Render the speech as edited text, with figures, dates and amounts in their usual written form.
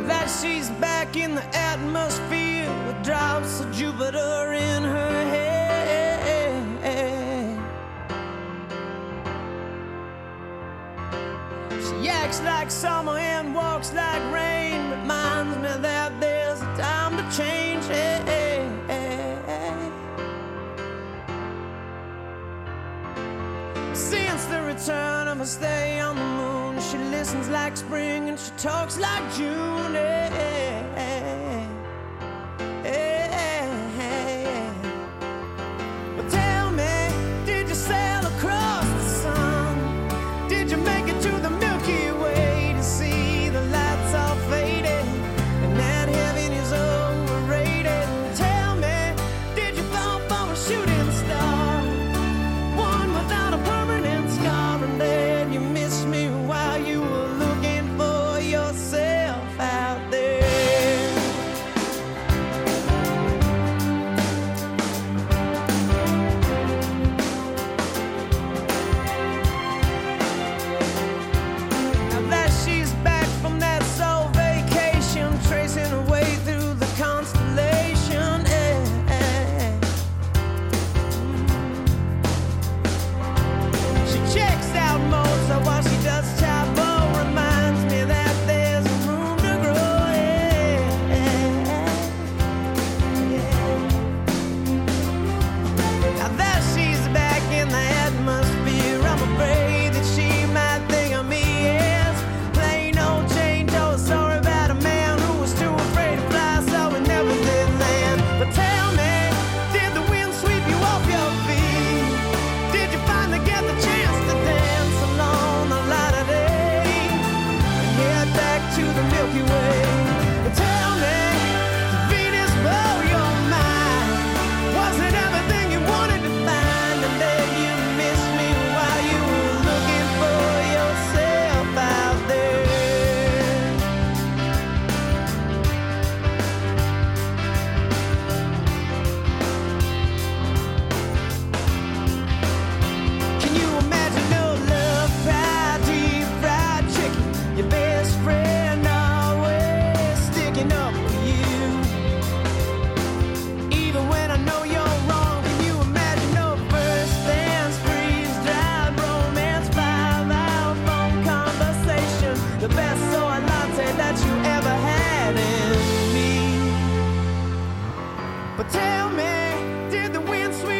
that she's back in the atmosphere with drops of Jupiter in her head. She acts like summer and walks like rain, reminds me that there's a time to change. Since the return of her stay on the moon, she listens like spring and she talks like June. But tell me, did you sail across the sun? Did you make it to the Milky Way to see the lights all faded and that heaven is overrated? Tell me, did you fall for a shooting star, one without a permanent scar, and then you missed me while you were looking for yourself out there? Now that she's back from that soul vacation, tracing her way through the constellation, she checks out Mozart while she does Chavo. Reminds me that there's room to grow. Now that she's back in the atmosphere, I'm afraid that she might think of me as plain old Jane Doe. Sorry about a man who was too afraid to fly, so he never did land. But tell me, did the wind sweep you off your feet? Did you finally get the chance to dance along the light of day and head back to the Milky Way? But tell me, did Venus blow your mind? Was it everything you wanted to find, and then you missed me while you were looking for yourself out there? Can you imagine no love, fried deep fried chicken? Your best friend always sticking up for you, even when I know you're wrong. Can you imagine no first dance, freeze dried romance, 5-hour phone conversation, the best soy latte that you ever had in me? But tell me, did the wind sweep